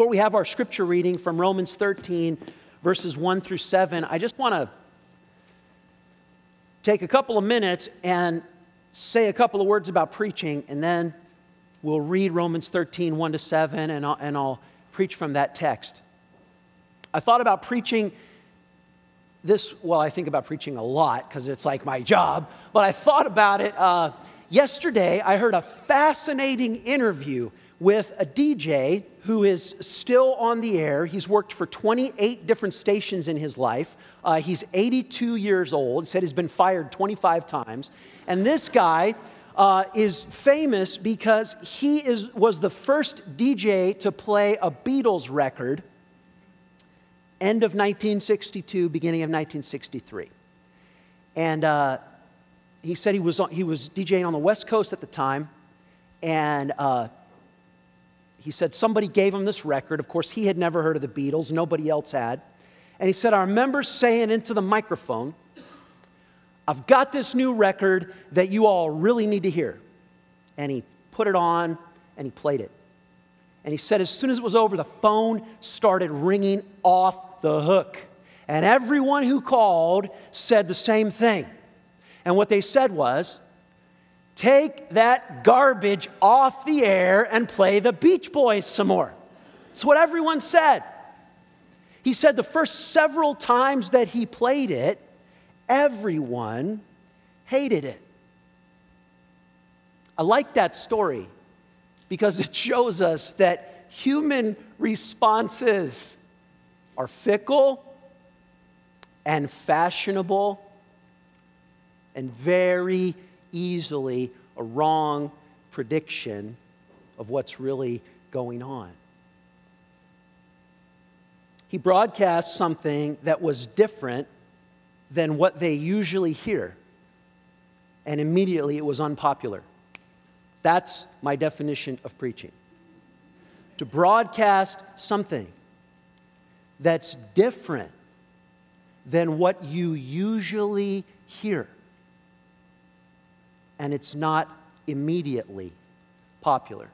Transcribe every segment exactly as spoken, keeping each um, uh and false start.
Before we have our scripture reading from Romans thirteen, verses one through seven, I just want to take a couple of minutes and say a couple of words about preaching, and then we'll read Romans thirteen, one to seven, and I'll, and I'll preach from that text. I thought about preaching this, well, I think about preaching a lot because it's like my job, but I thought about it. Uh, yesterday, I heard a fascinating interview with a D J who is still on the air. He's worked for twenty-eight different stations in his life. Uh, he's eighty-two years old. He said he's been fired twenty-five times. And this guy uh, is famous because he is was the first D J to play a Beatles record end of nineteen sixty-two, beginning of nineteen sixty-three. And uh, he said he was on, he was DJing on the West Coast at the time, and uh, he said somebody gave him this record. Of course, he had never heard of the Beatles. Nobody else had. And he said, I remember saying into the microphone, I've got this new record that you all really need to hear. And he put it on, and he played it. And he said as soon as it was over, the phone started ringing off the hook. And everyone who called said the same thing. And what they said was, take that garbage off the air and play the Beach Boys some more. That's what everyone said. He said the first several times that he played it, everyone hated it. I like that story because it shows us that human responses are fickle and fashionable and very easily a wrong prediction of what's really going on. He broadcast something that was different than what they usually hear, and immediately it was unpopular. That's my definition of preaching. To broadcast something that's different than what you usually hear, and it's not immediately popular.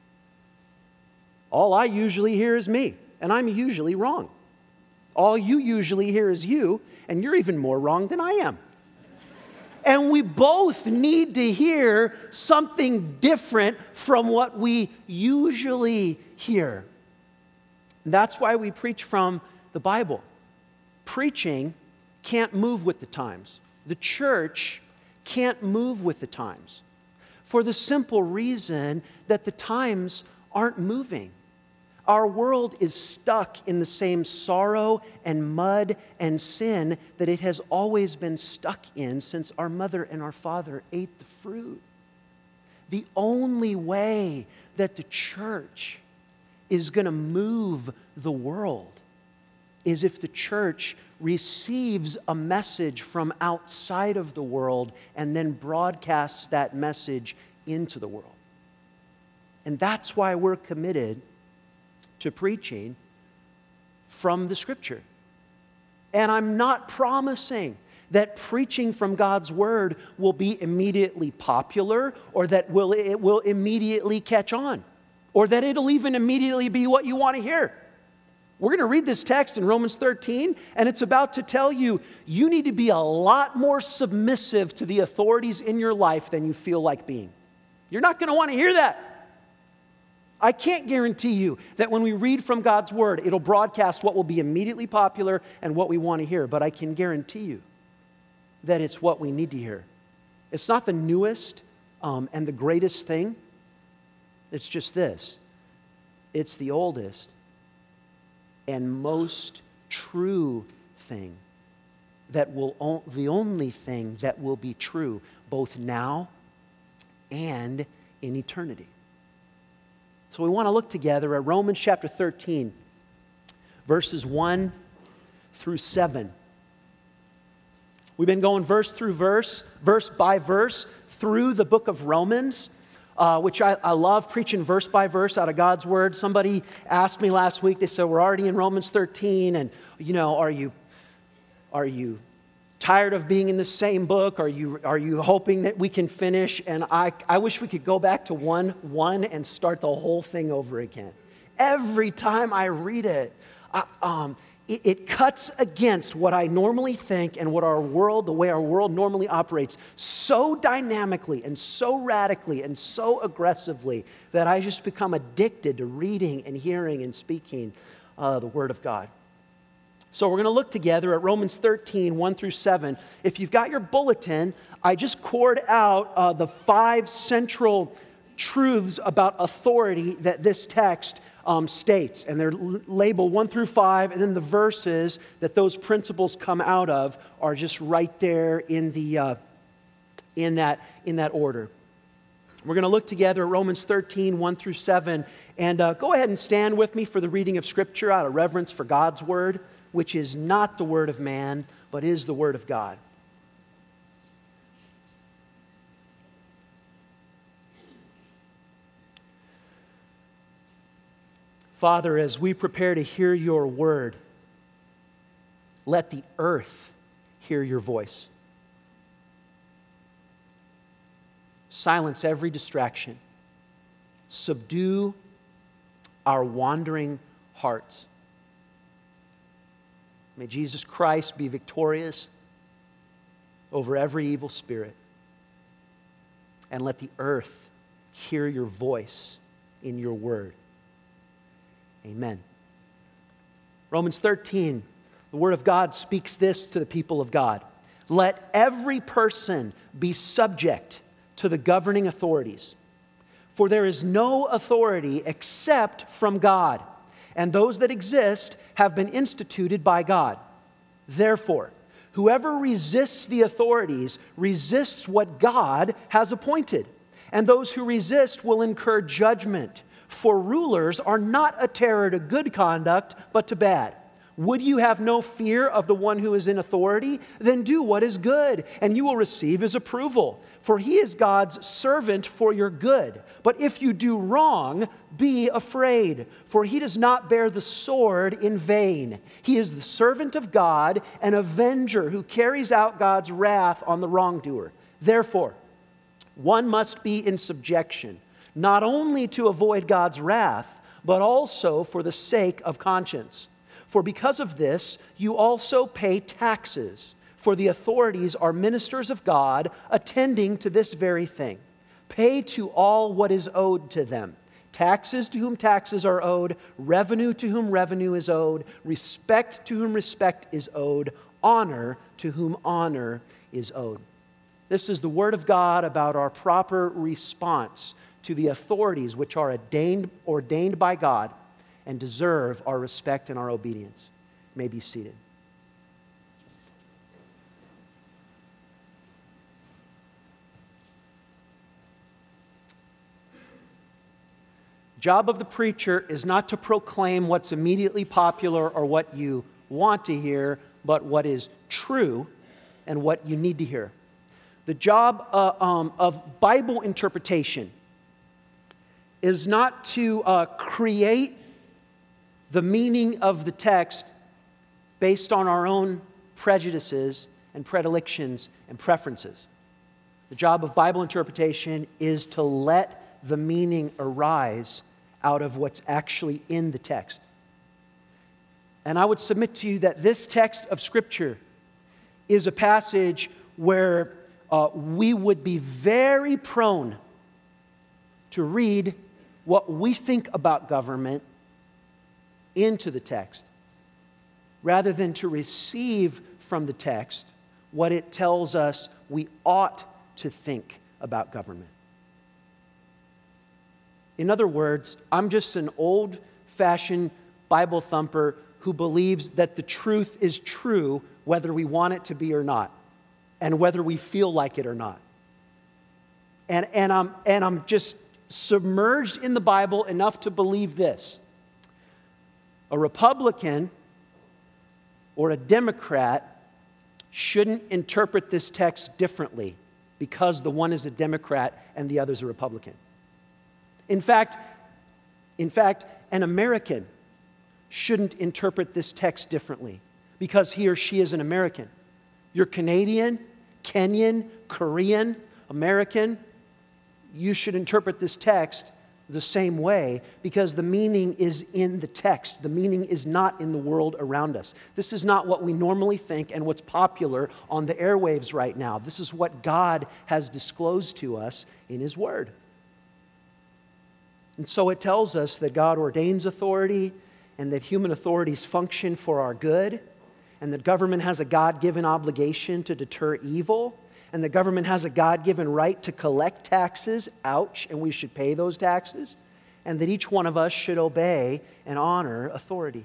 All I usually hear is me, and I'm usually wrong. All you usually hear is you, and you're even more wrong than I am. And we both need to hear something different from what we usually hear. That's why we preach from the Bible. Preaching can't move with the times. The church can't move with the times for the simple reason that the times aren't moving. Our world is stuck in the same sorrow and mud and sin that it has always been stuck in since our mother and our father ate the fruit. The only way that the church is going to move the world is if the church receives a message from outside of the world and then broadcasts that message into the world. And that's why we're committed to preaching from the Scripture. And I'm not promising that preaching from God's Word will be immediately popular, or that will, it will immediately catch on, or that it'll even immediately be what you want to hear. We're going to read this text in Romans thirteen, and it's about to tell you, you need to be a lot more submissive to the authorities in your life than you feel like being. You're not going to want to hear that. I can't guarantee you that when we read from God's Word, it'll broadcast what will be immediately popular and what we want to hear, but I can guarantee you that it's what we need to hear. It's not the newest um, and the greatest thing. It's just this. It's the oldest and most true thing that will, o- the only thing that will be true both now and in eternity. So we want to look together at Romans chapter thirteen, verses one through seven. We've been going verse through verse, verse by verse, through the book of Romans, uh, which I, I love preaching verse by verse out of God's Word. Somebody asked me last week, they said, we're already in Romans thirteen, and, you know, are you, are you tired of being in the same book? Are you, are you hoping that we can finish? And I, I wish we could go back to one one and start the whole thing over again. every time I read it, I, um, it, it cuts against what I normally think and what our world, the way our world normally operates, so dynamically and so radically and so aggressively that I just become addicted to reading and hearing and speaking uh, the Word of God. So we're going to look together at Romans thirteen, one through seven. If you've got your bulletin, I just cored out uh, the five central truths about authority that this text um, states. And they're l- labeled one through five, and then the verses that those principles come out of are just right there in, the, uh, in, that, in that order. We're going to look together at Romans thirteen, one through seven. And uh, go ahead and stand with me for the reading of Scripture out of reverence for God's Word, which is not the word of man, but is the Word of God. Father, as we prepare to hear your word, let the earth hear your voice. Silence every distraction. Subdue our wandering hearts. May Jesus Christ be victorious over every evil spirit. And let the earth hear your voice in your word. Amen. Romans thirteen, the Word of God speaks this to the people of God. Let every person be subject to the governing authorities. For there is no authority except from God, and those that exist have been instituted by God. Therefore, whoever resists the authorities resists what God has appointed, and those who resist will incur judgment. For rulers are not a terror to good conduct, but to bad. Would you have no fear of the one who is in authority? Then do what is good, and you will receive his approval. For he is God's servant for your good. But if you do wrong, be afraid, for he does not bear the sword in vain. He is the servant of God, an avenger who carries out God's wrath on the wrongdoer. Therefore, one must be in subjection, not only to avoid God's wrath, but also for the sake of conscience. For because of this, you also pay taxes, for the authorities are ministers of God, attending to this very thing. Pay to all what is owed to them. Taxes to whom taxes are owed, revenue to whom revenue is owed, respect to whom respect is owed, honor to whom honor is owed. This is the Word of God about our proper response to the authorities which are ordained, ordained by God and deserve our respect and our obedience. You may be seated. Job of the preacher is not to proclaim what's immediately popular or what you want to hear, but what is true and what you need to hear. The job uh, um, of Bible interpretation is not to uh, create the meaning of the text based on our own prejudices and predilections and preferences. The job of Bible interpretation is to let the meaning arise out of what's actually in the text. And I would submit to you that this text of Scripture is a passage where uh, we would be very prone to read what we think about government into the text, rather than to receive from the text what it tells us we ought to think about government. In other words, I'm just an old-fashioned Bible thumper who believes that the truth is true whether we want it to be or not, and whether we feel like it or not. And, and, I'm, and I'm just submerged in the Bible enough to believe this. A Republican or a Democrat shouldn't interpret this text differently because the one is a Democrat and the other is a Republican. In fact, in fact, an American shouldn't interpret this text differently because he or she is an American. You're Canadian, Kenyan, Korean, American. You should interpret this text the same way because the meaning is in the text. The meaning is not in the world around us. This is not what we normally think and what's popular on the airwaves right now. This is what God has disclosed to us in His Word. And so it tells us that God ordains authority and that human authorities function for our good, and that government has a God-given obligation to deter evil, and the government has a God-given right to collect taxes, ouch, and we should pay those taxes, and that each one of us should obey and honor authority.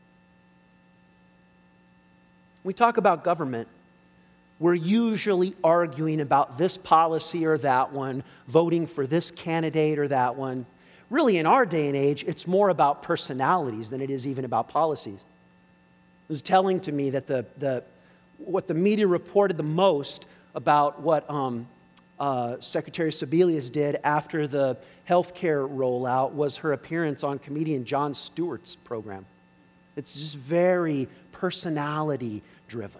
When we talk about government, we're usually arguing about this policy or that one, voting for this candidate or that one. Really, in our day and age, it's more about personalities than it is even about policies. It was telling to me that the, the what the media reported the most about what um, uh, Secretary Sebelius did after the health care rollout was her appearance on comedian Jon Stewart's program. It's just very personality-driven.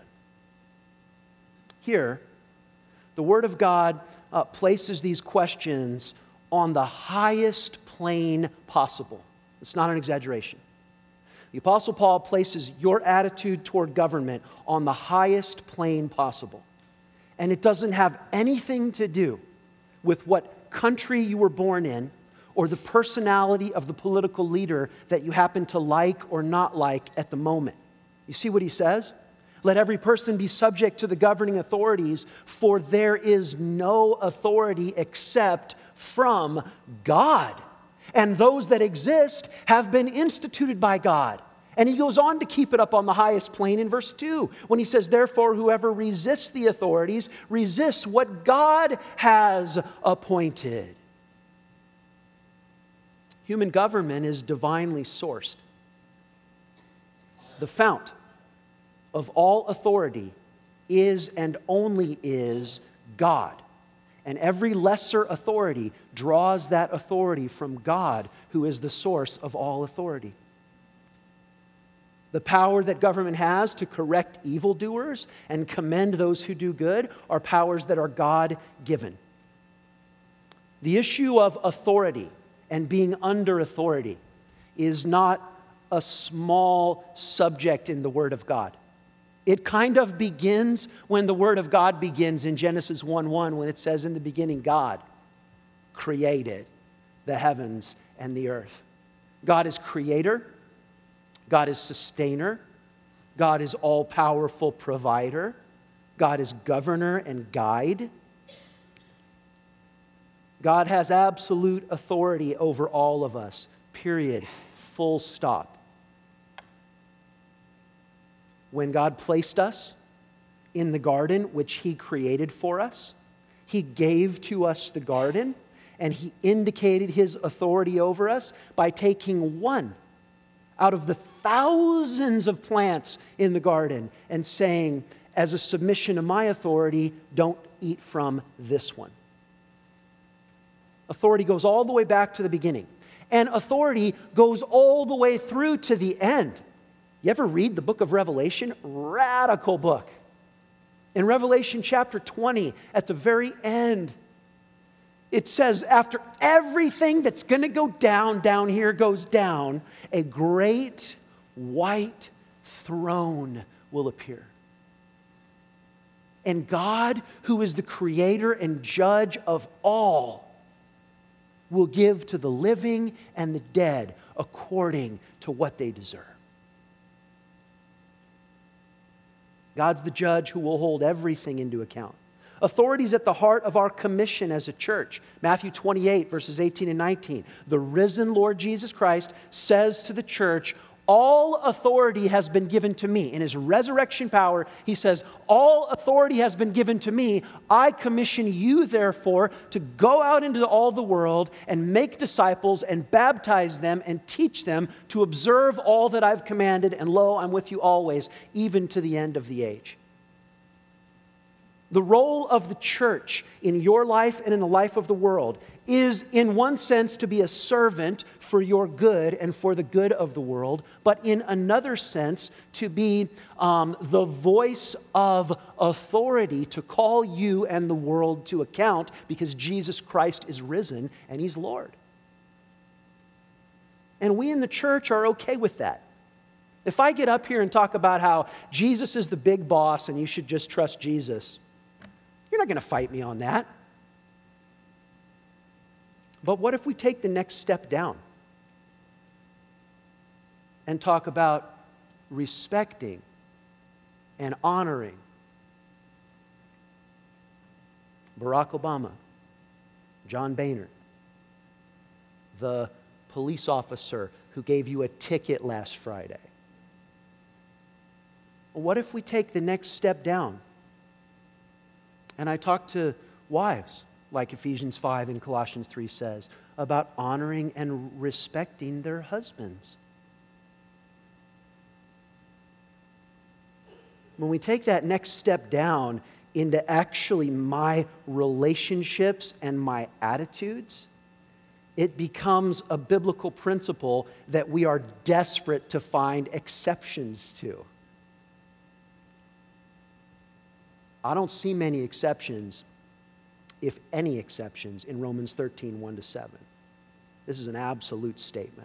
Here, the Word of God uh, places these questions on the highest plane possible. It's not an exaggeration. The Apostle Paul places your attitude toward government on the highest plane possible. And it doesn't have anything to do with what country you were born in or the personality of the political leader that you happen to like or not like at the moment. You see what he says? Let every person be subject to the governing authorities, for there is no authority except from God. And those that exist have been instituted by God. And he goes on to keep it up on the highest plane in verse two when he says, therefore, whoever resists the authorities resists what God has appointed. Human government is divinely sourced. The fount of all authority is and only is God. And every lesser authority draws that authority from God, who is the source of all authority. The power that government has to correct evildoers and commend those who do good are powers that are God-given. The issue of authority and being under authority is not a small subject in the Word of God. It kind of begins when the Word of God begins in Genesis one one, when it says, in the beginning, God created the heavens and the earth. God is creator. God is sustainer. God is all-powerful provider. God is governor and guide. God has absolute authority over all of us, period, full stop. When God placed us in the garden, which He created for us, He gave to us the garden, and He indicated His authority over us by taking one out of the thousands of plants in the garden and saying, as a submission to my authority, don't eat from this one. Authority goes all the way back to the beginning, and authority goes all the way through to the end. You ever read the book of Revelation? Radical book. In Revelation chapter twenty, at the very end, it says, after everything that's going to go down, down here goes down, a great white throne will appear. And God, who is the creator and judge of all, will give to the living and the dead according to what they deserve. God's the judge who will hold everything into account. Authority is at the heart of our commission as a church. Matthew twenty-eight, verses eighteen and nineteen. The risen Lord Jesus Christ says to the church, all authority has been given to me. In His resurrection power, He says, all authority has been given to me. I commission you, therefore, to go out into all the world and make disciples and baptize them and teach them to observe all that I've commanded. And lo, I'm with you always, even to the end of the age. The role of the church in your life and in the life of the world is, in one sense, to be a servant for your good and for the good of the world, but in another sense, to be um, the voice of authority to call you and the world to account because Jesus Christ is risen and He's Lord. And we in the church are okay with that. If I get up here and talk about how Jesus is the big boss and you should just trust Jesus, you're not going to fight me on that. But what if we take the next step down and talk about respecting and honoring Barack Obama, John Boehner, the police officer who gave you a ticket last Friday? What if we take the next step down and I talk to wives, like Ephesians five and Colossians three says, about honoring and respecting their husbands? When we take that next step down into actually my relationships and my attitudes, it becomes a biblical principle that we are desperate to find exceptions to. I don't see many exceptions, if any exceptions, in Romans thirteen, one to seven. This is an absolute statement.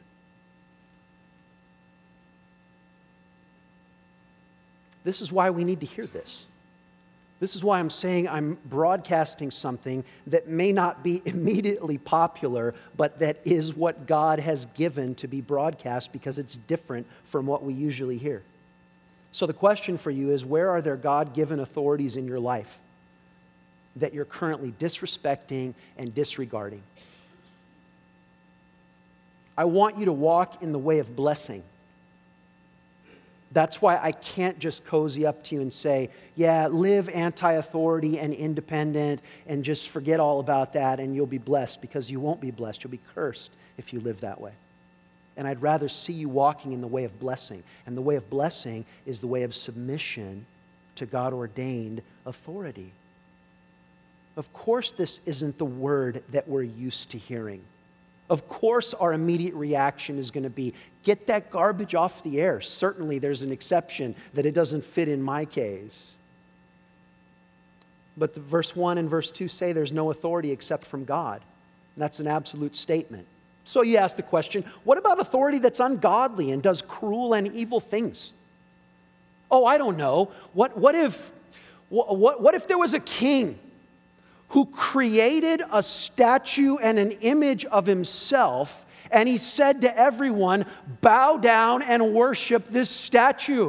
This is why we need to hear this. This is why I'm saying I'm broadcasting something that may not be immediately popular, but that is what God has given to be broadcast because it's different from what we usually hear. So the question for you is, where are there God-given authorities in your life that you're currently disrespecting and disregarding? I want you to walk in the way of blessing. That's why I can't just cozy up to you and say, yeah, live anti-authority and independent and just forget all about that and you'll be blessed, because you won't be blessed. You'll be cursed if you live that way. And I'd rather see you walking in the way of blessing. And the way of blessing is the way of submission to God-ordained authority. Of course, this isn't the word that we're used to hearing. Of course, our immediate reaction is going to be, get that garbage off the air. Certainly, there's an exception that it doesn't fit in my case. But the verse one and verse two say there's no authority except from God. And that's an absolute statement. So you ask the question, what about authority that's ungodly and does cruel and evil things? Oh, I don't know. What, what if, what, what if there was a king who created a statue and an image of himself, and he said to everyone, bow down and worship this statue?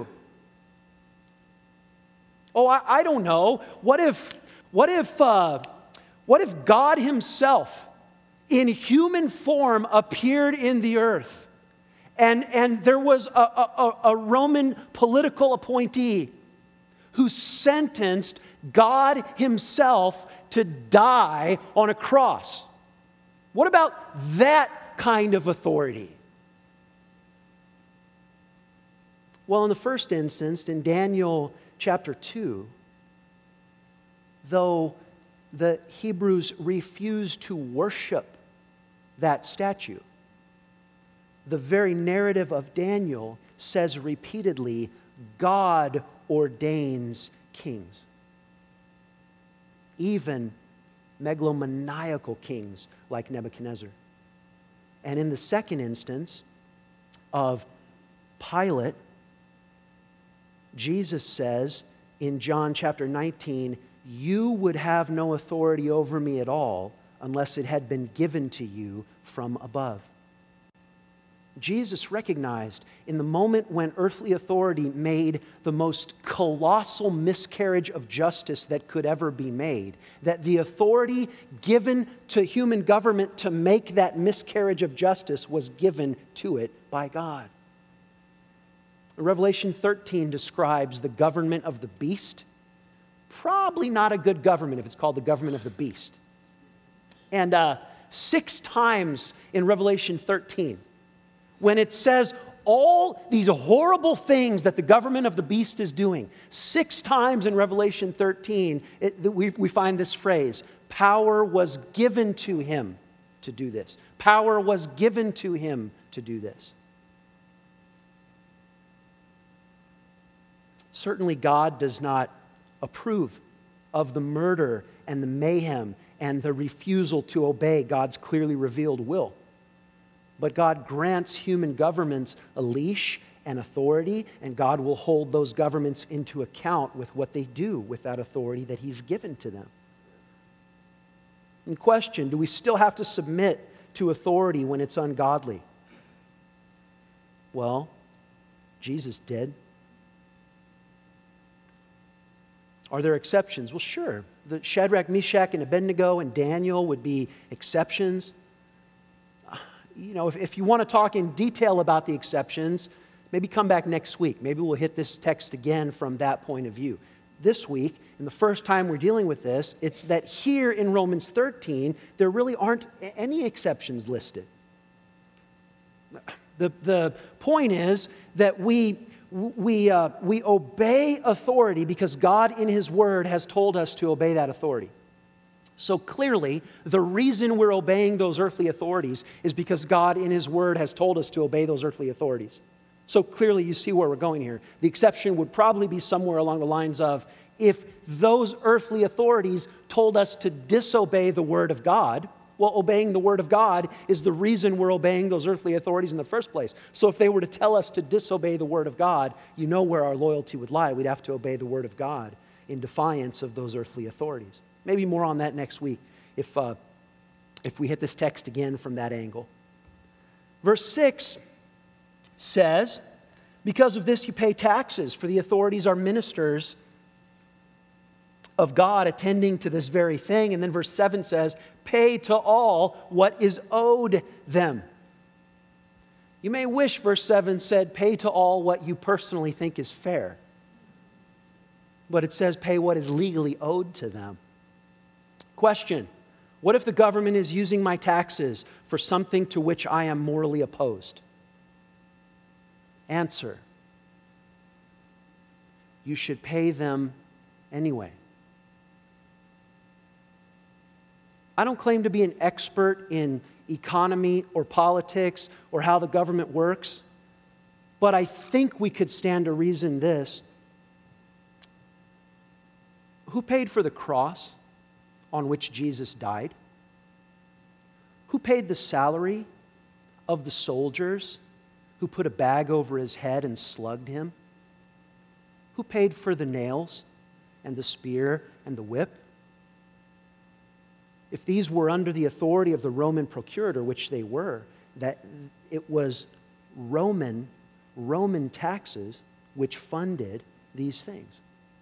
Oh, I, I don't know. What if, what if, uh, what if God himself in human form appeared in the earth, and, and there was a, a, a Roman political appointee who sentenced God himself to die on a cross? What about that kind of authority? Well, in the first instance, in Daniel chapter two, though the Hebrews refused to worship that statue, the very narrative of Daniel says repeatedly, God ordains kings. Even megalomaniacal kings like Nebuchadnezzar. And in the second instance of Pilate, Jesus says in John chapter nineteen, you would have no authority over me at all unless it had been given to you from above. Jesus recognized in the moment when earthly authority made the most colossal miscarriage of justice that could ever be made, that the authority given to human government to make that miscarriage of justice was given to it by God. Revelation thirteen describes the government of the beast. Probably not a good government if it's called the government of the beast. And uh, six times in Revelation thirteen, when it says all these horrible things that the government of the beast is doing, six times in Revelation thirteen, it, we, we find this phrase, power was given to him to do this. Power was given to him to do this. Certainly God does not approve of the murder and the mayhem and the refusal to obey God's clearly revealed will. But God grants human governments a leash and authority, and God will hold those governments into account with what they do with that authority that He's given to them. In question, do we still have to submit to authority when it's ungodly? Well, Jesus did. Are there exceptions? Well, sure. The Shadrach, Meshach, and Abednego and Daniel would be exceptions. You know, if, if you want to talk in detail about the exceptions, maybe come back next week. Maybe we'll hit this text again from that point of view. This week, and the first time we're dealing with this, it's that here in Romans thirteen, there really aren't any exceptions listed. The, the point is that we, we, uh, we obey authority because God in His Word has told us to obey that authority. So clearly, the reason we're obeying those earthly authorities is because God in His Word has told us to obey those earthly authorities. So clearly, you see where we're going here. The exception would probably be somewhere along the lines of, if those earthly authorities told us to disobey the Word of God, well, obeying the Word of God is the reason we're obeying those earthly authorities in the first place. So if they were to tell us to disobey the Word of God, you know where our loyalty would lie. We'd have to obey the Word of God in defiance of those earthly authorities. Maybe more on that next week if, uh, if we hit this text again from that angle. Verse six says, because of this you pay taxes, for the authorities are ministers of God attending to this very thing. And then verse seven says, pay to all what is owed them. You may wish verse seven said, pay to all what you personally think is fair. But it says, pay what is legally owed to them. Question, what if the government is using my taxes for something to which I am morally opposed? Answer, you should pay them anyway. I don't claim to be an expert in economy or politics or how the government works, but I think we could stand to reason this. Who paid for the cross on which Jesus died? Who paid the salary of the soldiers who put a bag over his head and slugged him? Who paid for the nails and the spear and the whip? If these were under the authority of the Roman procurator, which they were, that it was Roman, Roman taxes which funded these things.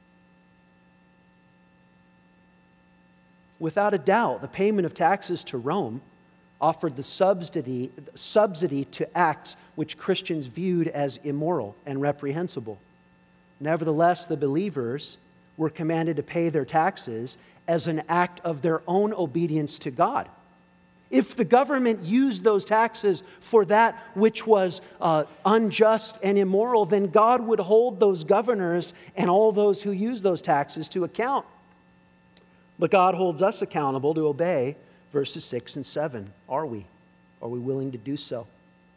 Without a doubt, the payment of taxes to Rome offered the subsidy, subsidy to acts which Christians viewed as immoral and reprehensible. Nevertheless, the believers were commanded to pay their taxes as an act of their own obedience to God. If the government used those taxes for that which was uh, unjust and immoral, then God would hold those governors and all those who use those taxes to account. But God holds us accountable to obey verses six and seven. Are we? Are we willing to do so?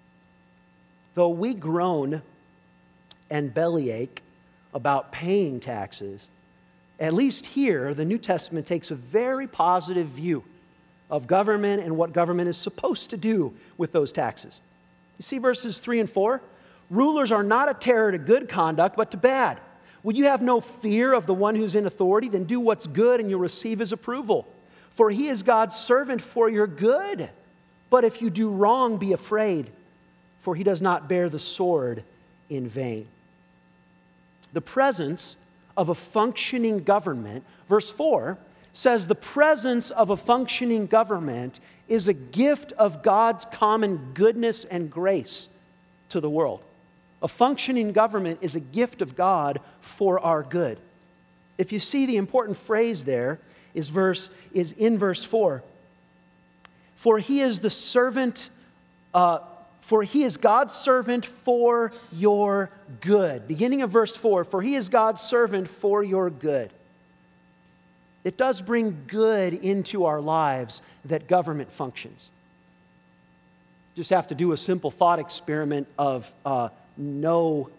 Though we groan and bellyache about paying taxes, at least here, the New Testament takes a very positive view of government and what government is supposed to do with those taxes. You see verses three and four? Rulers are not a terror to good conduct, but to bad. Would you have no fear of the one who's in authority? Then do what's good and you'll receive his approval. For he is God's servant for your good. But if you do wrong, be afraid, for he does not bear the sword in vain. The presence of a functioning government, verse four says the presence of a functioning government is a gift of God's common goodness and grace to the world. A functioning government is a gift of God for our good. If you see, the important phrase there is verse is in verse four. For he is the servant, uh, for he is God's servant for your good. Beginning of verse four, for he is God's servant for your good. It does bring good into our lives that government functions. Just have to do a simple thought experiment of uh, no,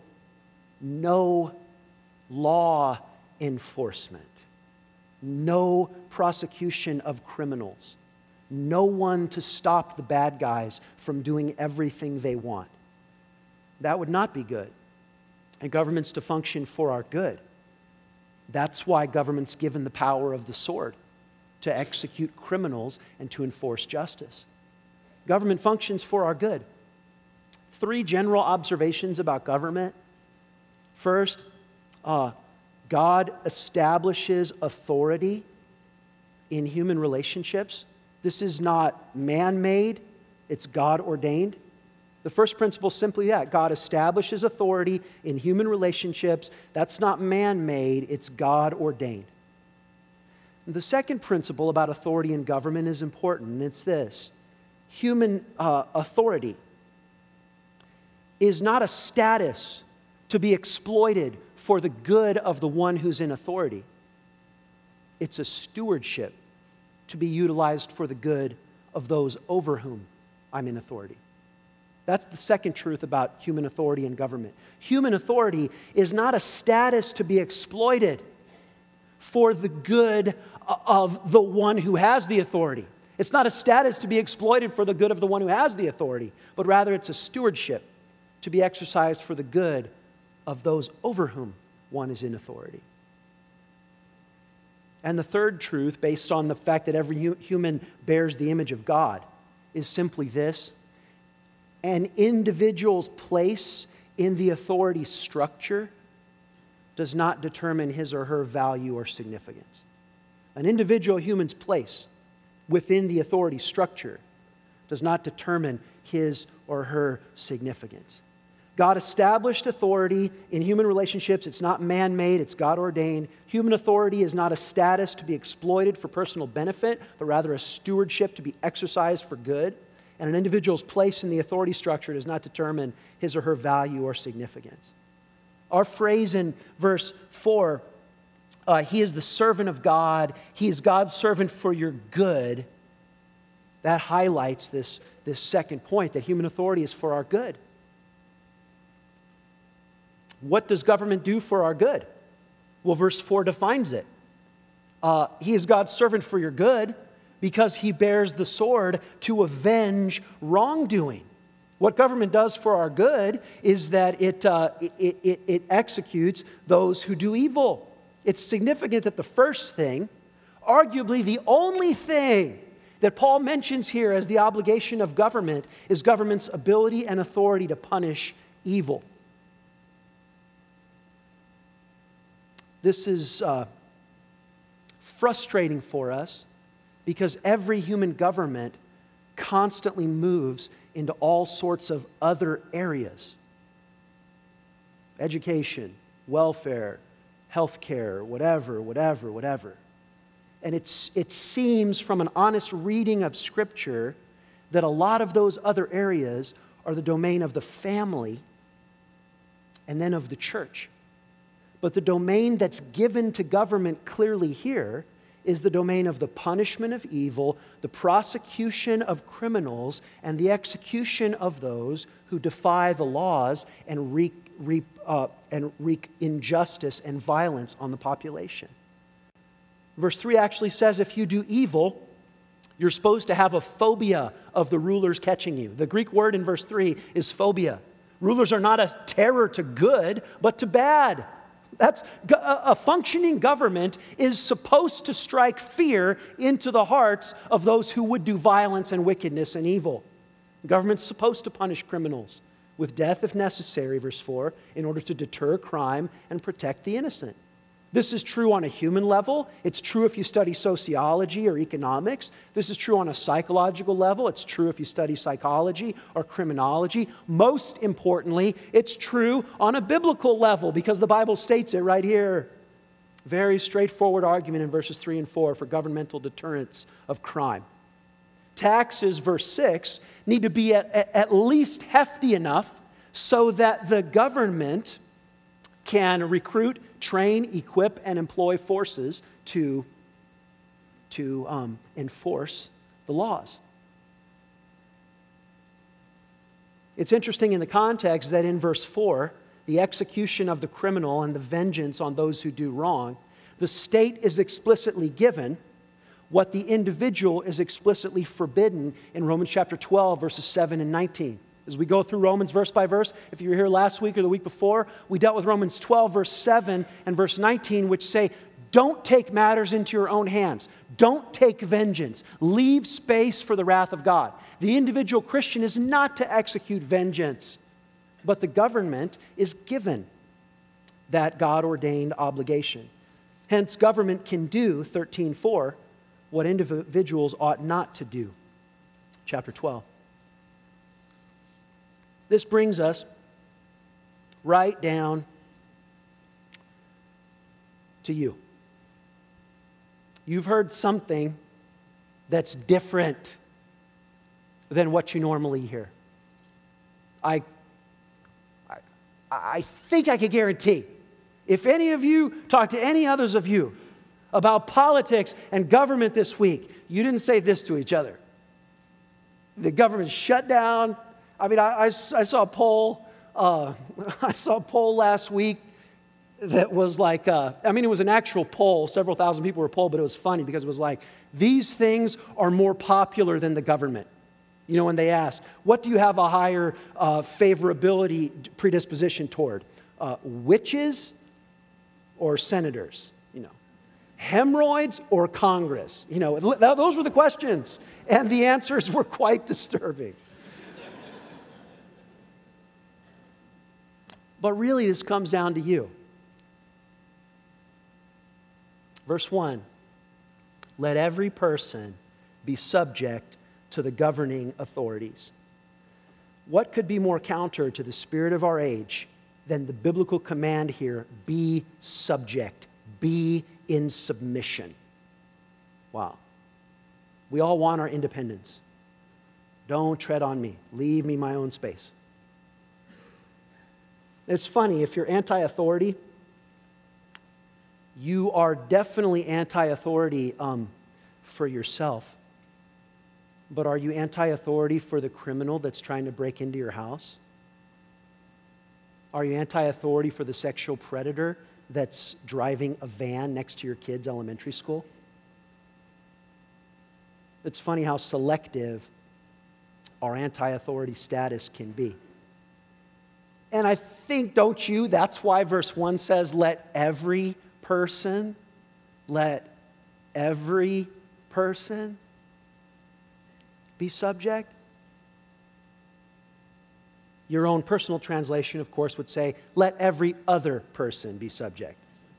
no law enforcement, no prosecution of criminals, no one to stop the bad guys from doing everything they want. That would not be good. And government's to function for our good. That's why government's given the power of the sword to execute criminals and to enforce justice. Government functions for our good. Three general observations about government. First, uh, God establishes authority in human relationships. This is not man-made, it's God-ordained. The first principle is simply that. God establishes authority in human relationships. That's not man-made, it's God-ordained. The second principle about authority in government is important, and it's this. Human uh, authority is not a status to be exploited for the good of the one who's in authority. It's a stewardship to be utilized for the good of those over whom I'm in authority. That's the second truth about human authority in government. Human authority is not a status to be exploited for the good of the one who has the authority. It's not a status to be exploited for the good of the one who has the authority, but rather it's a stewardship to be exercised for the good of those over whom one is in authority. And the third truth, based on the fact that every hu- human bears the image of God, is simply this. An individual's place in the authority structure does not determine his or her value or significance. An individual human's place within the authority structure does not determine his or her significance. God established authority in human relationships. It's not man-made, it's God-ordained. Human authority is not a status to be exploited for personal benefit, but rather a stewardship to be exercised for good. And an individual's place in the authority structure does not determine his or her value or significance. Our phrase in verse four, uh, he is the servant of God, he is God's servant for your good, that highlights this, this second point, that human authority is for our good. What does government do for our good? Well, verse four defines it. Uh, he is God's servant for your good because he bears the sword to avenge wrongdoing. What government does for our good is that it, uh, it, it, it executes those who do evil. It's significant that the first thing, arguably the only thing that Paul mentions here as the obligation of government, is government's ability and authority to punish evil. This is uh, frustrating for us because every human government constantly moves into all sorts of other areas. Education, welfare, healthcare, whatever, whatever, whatever. And it's, it seems from an honest reading of Scripture that a lot of those other areas are the domain of the family and then of the church. But the domain that's given to government clearly here is the domain of the punishment of evil, the prosecution of criminals, and the execution of those who defy the laws and wreak, wreak, uh, and wreak injustice and violence on the population. Verse three actually says if you do evil, you're supposed to have a phobia of the rulers catching you. The Greek word in verse three is phobia. Rulers are not a terror to good, but to bad. That's a functioning government is supposed to strike fear into the hearts of those who would do violence and wickedness and evil. The government's supposed to punish criminals with death if necessary, verse four, in order to deter crime and protect the innocent. This is true on a human level. It's true if you study sociology or economics. This is true on a psychological level. It's true if you study psychology or criminology. Most importantly, it's true on a biblical level because the Bible states it right here. Very straightforward argument in verses three and four for governmental deterrence of crime. Taxes, verse six, need to be at, at least hefty enough so that the government can recruit, train, equip, and employ forces to, to um, enforce the laws. It's interesting in the context that in verse four, the execution of the criminal and the vengeance on those who do wrong, the state is explicitly given, what the individual is explicitly forbidden in Romans chapter twelve, verses seven and nineteen. As we go through Romans verse by verse, if you were here last week or the week before, we dealt with Romans twelve, verse seven and verse nineteen, which say, don't take matters into your own hands. Don't take vengeance. Leave space for the wrath of God. The individual Christian is not to execute vengeance, but the government is given that God-ordained obligation. Hence, government can do, thirteen four, what individuals ought not to do. Chapter twelve. This brings us right down to you. You've heard something that's different than what you normally hear. I, I, I think I could guarantee, if any of you talk to any others of you about politics and government this week, you didn't say this to each other. The government shut down. I mean, I, I, I saw a poll. Uh, I saw a poll last week that was like, uh, I mean, it was an actual poll. Several thousand people were polled, but it was funny because it was like, these things are more popular than the government. You know, when they asked, what do you have a higher uh, favorability predisposition toward? Uh, witches or senators? You know, hemorrhoids or Congress? You know, th- those were the questions. And the answers were quite disturbing. But really, this comes down to you. Verse one, let every person be subject to the governing authorities. What could be more counter to the spirit of our age than the biblical command here, be subject, be in submission? Wow. We all want our independence. Don't tread on me. Leave me my own space. It's funny, if you're anti-authority, you are definitely anti-authority um, for yourself. But are you anti-authority for the criminal that's trying to break into your house? Are you anti-authority for the sexual predator that's driving a van next to your kid's elementary school? It's funny how selective our anti-authority status can be. And I think, don't you, that's why verse one says, let every person, let every person be subject. Your own personal translation, of course, would say, let every other person be subject.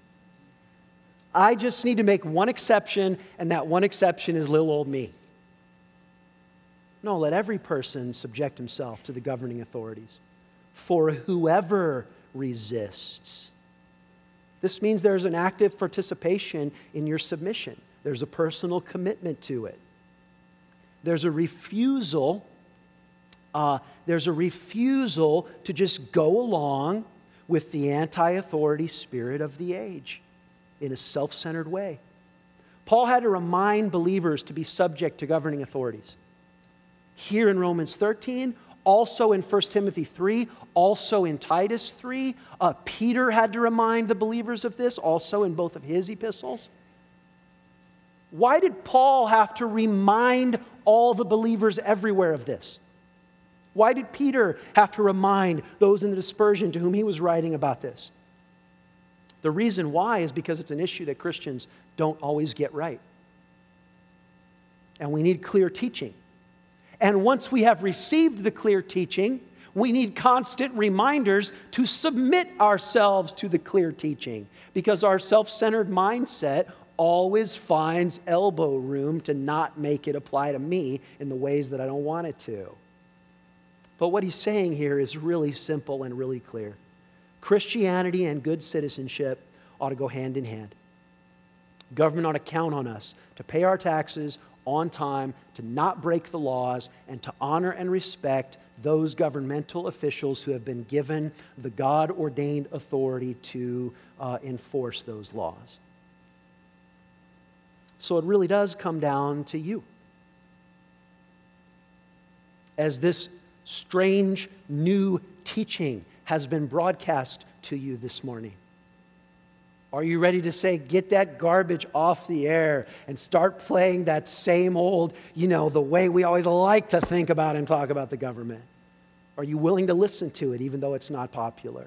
I just need to make one exception, and that one exception is little old me. No, let every person subject himself to the governing authorities. For whoever resists. This means there's an active participation in your submission. There's a personal commitment to it. There's a refusal, uh, there's a refusal to just go along with the anti-authority spirit of the age in a self-centered way. Paul had to remind believers to be subject to governing authorities. Here in Romans thirteen, also in First Timothy three, also in Titus three. Uh, Peter had to remind the believers of this, also in both of his epistles. Why did Paul have to remind all the believers everywhere of this? Why did Peter have to remind those in the dispersion to whom he was writing about this? The reason why is because it's an issue that Christians don't always get right. And we need clear teaching. And once we have received the clear teaching, we need constant reminders to submit ourselves to the clear teaching, because our self-centered mindset always finds elbow room to not make it apply to me in the ways that I don't want it to. But what he's saying here is really simple and really clear. Christianity and good citizenship ought to go hand in hand. Government ought to count on us to pay our taxes on time, to not break the laws, and to honor and respect those governmental officials who have been given the God-ordained authority to uh, enforce those laws. So it really does come down to you. As this strange new teaching has been broadcast to you this morning, Are you ready to say, get that garbage off the air and start playing that same old, you know, the way we always like to think about and talk about the government? Are you willing to listen to it even though it's not popular?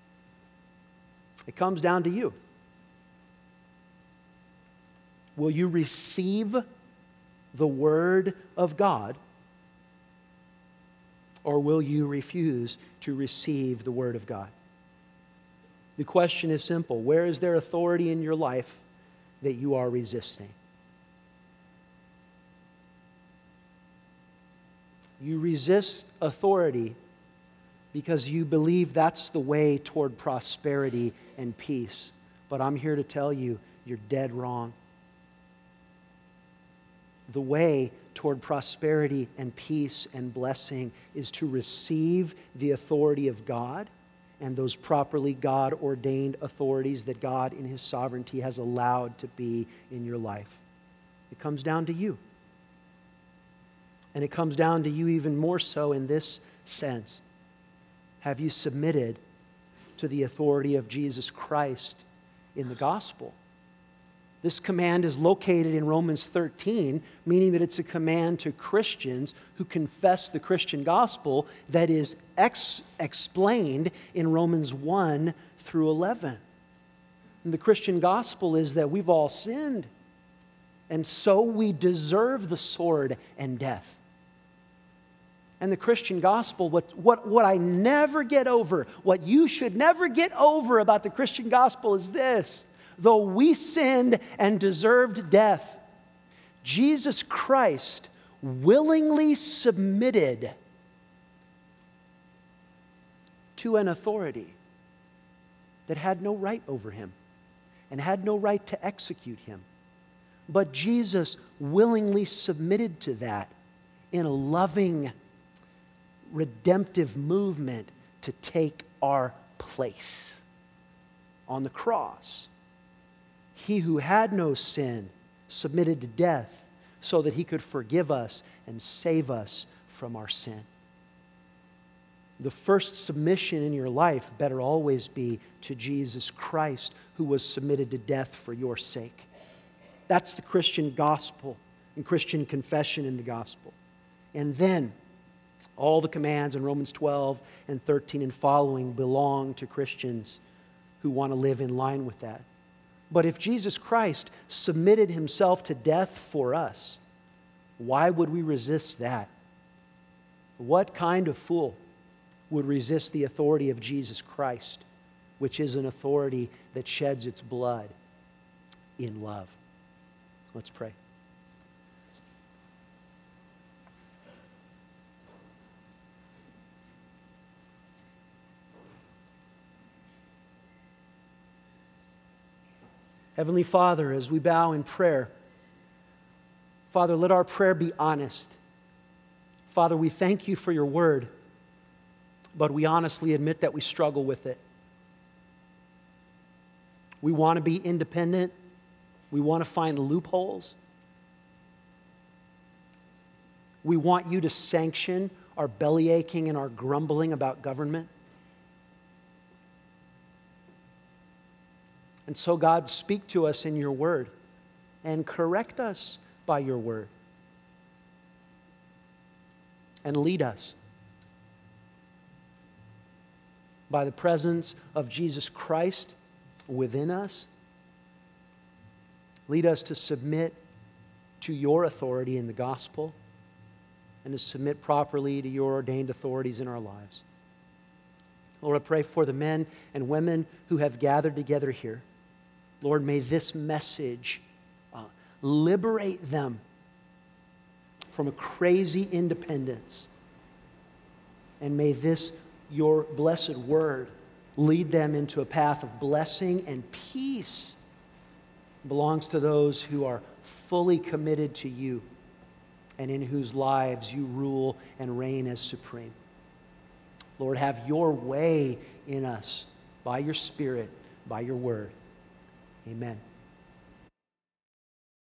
It comes down to you. Will you receive the Word of God, or will you refuse to receive the Word of God? The question is simple. Where is there authority in your life that you are resisting? You resist authority because you believe that's the way toward prosperity and peace. But I'm here to tell you, you're dead wrong. The way toward prosperity and peace and blessing is to receive the authority of God and those properly God-ordained authorities that God in His sovereignty has allowed to be in your life. It comes down to you. And it comes down to you even more so in this sense. Have you submitted to the authority of Jesus Christ in the gospel? This command is located in Romans thirteen, meaning that it's a command to Christians who confess the Christian gospel that is ex- explained in Romans one through eleven. And the Christian gospel is that we've all sinned, and so we deserve the sword and death. And the Christian gospel, what, what, what I never get over, what you should never get over about the Christian gospel is this. Though we sinned and deserved death, Jesus Christ willingly submitted to an authority that had no right over him and had no right to execute him. But Jesus willingly submitted to that in a loving, redemptive movement to take our place on the cross. He who had no sin submitted to death so that He could forgive us and save us from our sin. The first submission in your life better always be to Jesus Christ, who was submitted to death for your sake. That's the Christian gospel and Christian confession in the gospel. And then all the commands in Romans twelve and thirteen and following belong to Christians who want to live in line with that. But if Jesus Christ submitted Himself to death for us, why would we resist that? What kind of fool would resist the authority of Jesus Christ, which is an authority that sheds its blood in love? Let's pray. Heavenly Father, as we bow in prayer, Father, let our prayer be honest. Father, we thank You for Your word, but we honestly admit that we struggle with it. We want to be independent. We want to find loopholes. We want You to sanction our belly aching and our grumbling about government. And so, God, speak to us in Your word and correct us by Your word. And lead us by the presence of Jesus Christ within us. Lead us to submit to Your authority in the gospel and to submit properly to Your ordained authorities in our lives. Lord, I pray for the men and women who have gathered together here. Lord, may this message uh, liberate them from a crazy independence. And may this, Your blessed word, lead them into a path of blessing and peace. It belongs to those who are fully committed to You and in whose lives You rule and reign as supreme. Lord, have Your way in us by Your Spirit, by Your word. Amen.